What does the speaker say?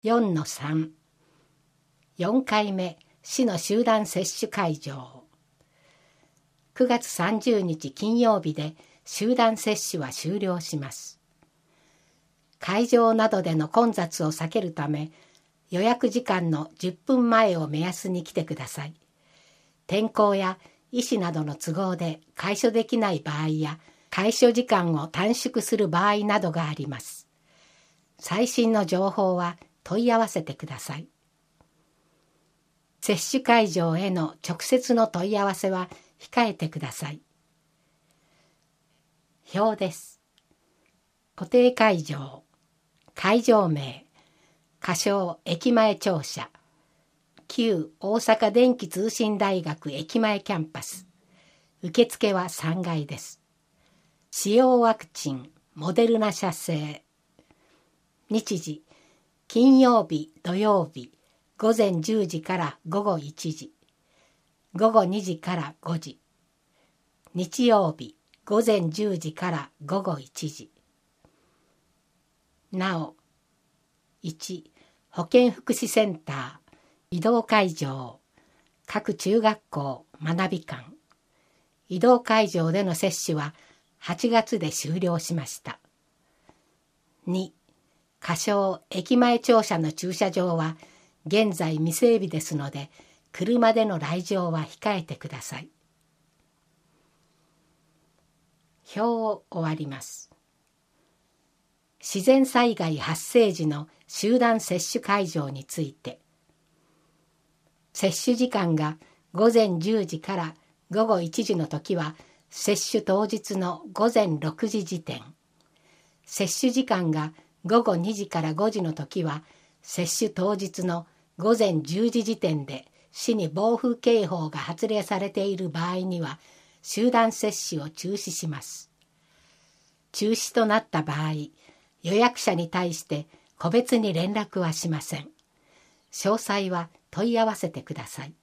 4-3 4回目市の集団接種会場。9月30日金曜日で集団接種は終了します。会場などでの混雑を避けるため、予約時間の10分前を目安に来てください。天候や医師などの都合で開所できない場合や、開所時間を短縮する場合などがあります。最新の情報は問い合わせてください。接種会場への直接の問い合わせは控えてください。表です。固定会場、会場名、仮称駅前庁舎、旧大阪電気通信大学駅前キャンパス。受付は3階です。使用ワクチン、モデルナ社製。日時、金曜日、土曜日、午前10時から午後1時、午後2時から5時、日曜日、午前10時から午後1時。なお、1、保健福祉センター、移動会場、各中学校、学び館。移動会場での接種は8月で終了しました。2、仮称駅前庁舎の駐車場は現在未整備ですので、車での来場は控えてください。表を終わります。自然災害発生時の集団接種会場について、接種時間が午前10時から午後1時の時は接種当日の午前6時時点、接種時間が午後2時から5時の時は接種当日の午前10時時点で市に暴風警報が発令されている場合には集団接種を中止します。中止となった場合、予約者に対して個別に連絡はしません。詳細は問い合わせてください。